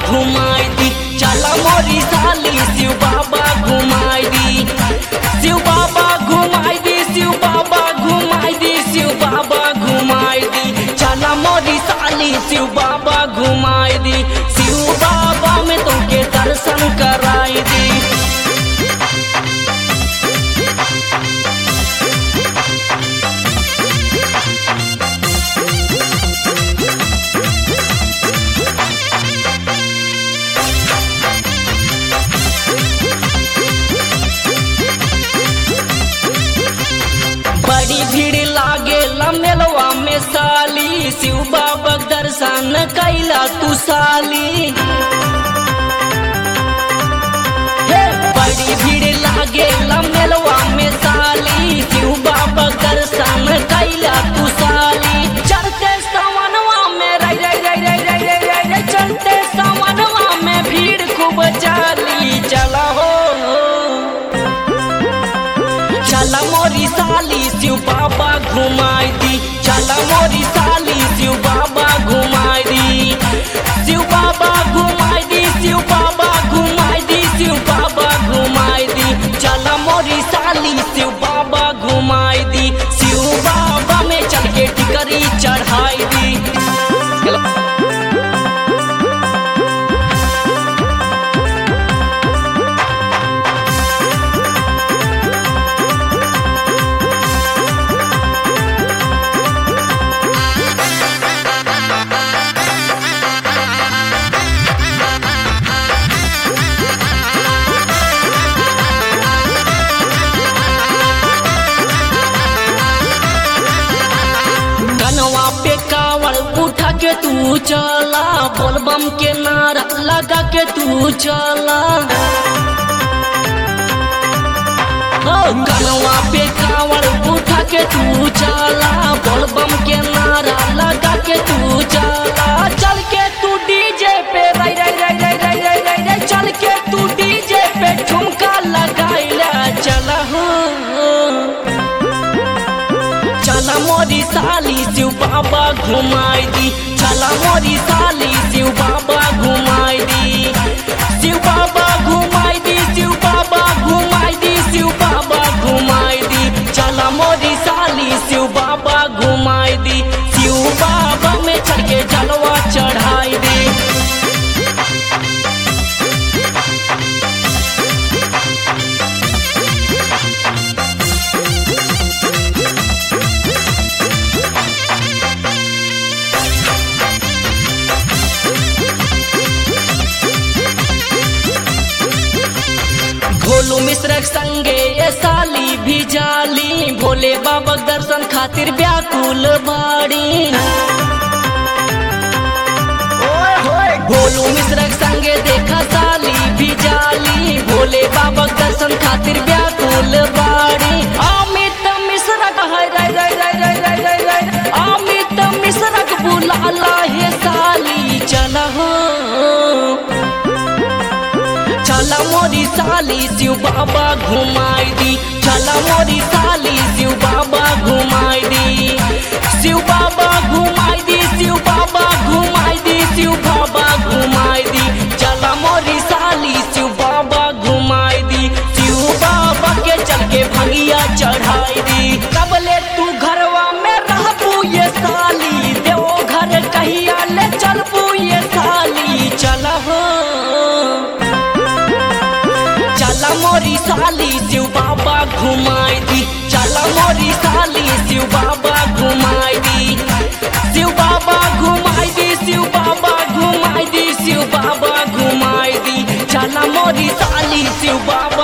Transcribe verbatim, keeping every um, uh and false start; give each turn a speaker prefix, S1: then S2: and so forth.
S1: घुमाई दी, चला मोरी साली शिव बाबा घुमाई दी, शिव बाबा घुमाई दी, शिव बाबा घुमाई दी, शिव बाबा घुमाई दी, चला मोरी साली शिव बाबा घुमाई दी, शिव बाबा में तुमके दर्शन कराई दी। बड़ी भीड़ लागे मेलवा में साली, शिव बाबा दर्शन कैला तू साली। हे बड़ी भीड़ लागे मेलवा में साली, शिव बाबा दर्शन कैला तू साली। चलते सावनवा में रह रह रह रह रह रह रह रह चलते सावनवा में भीड़ खूब चाली, चला हो चला मोरी साली शिव बाबा घुमाई दी, चला मोरी साली शिव बाबा घुमाई दी, शिव बाबा घुमाई दी, शिव बाबा घुमाई दी, शिव बाबा घुमाई दी, चला मोरी साली शिव बाबा घुमाई दी, शिव बाबा में चल के टिकरी चढ़ाई दी। पे कावड़ उठा के तू चला, बोलबम के नारा लगा के तू चला, कनवा पे कावड़ उठा के तू चला, बोलबम के नारा लगा के तू चला, चल के तू डीजे पे रह रह रह रह रह रह रह रह चल के तू डीजे पे ठुमका लगाइला, चला हो चला मोरी साली शिव बाबा घुमाई दी, चला मोरी साली शिव बाबा घुमाई दी, शिव बाबा घुमाई दी, शिव बाबा घुमाई दी, शिव बाबा घुमाई दी, चला मोरी साली शिव बाबा घुमाई दी, शिव बाबा में चढ़ के जलवा चढ़ाई दी। भोलू मिश्रक संगे ये साली भी जाली, भोले बाबा दर्शन खातिर व्याकुल बाड़ी। भोलू मिश्रक संगे देखा साली भी जाली, भोले बाबा दर्शन खातिर व्याकुल बाड़ी। अमित मिश्रक है रे रे रे रे रे रे रे अमित मिश्रक बुलाला हे साली, चला हो चला मोरी साली शिव बाबा घुमाई दी, चला मोरी साली शिव बाबा घुमाई दी, शिव बाबा घुमाई दी, शिव बाबा घुमाई दी, शिव बाबा घुमाई दी, चला मोरी साली शिव बाबा घुमाई दी, शिव बाबा के चल के भंगिया चढ़ाई दी। कबले तू घरवा में रहबू ये साली, देवो घर कहिया ले चलबू ये साली, चला हो चला मोरी साली शिव बाबा घुमाई दी, चला मोरी साली शिव बाबा घुमाई दी, शिव बाबा घुमाई दी, शिव बाबा घुमाई दी, शिव बाबा घुमाई दी, चला मोरी साली शिव बाबा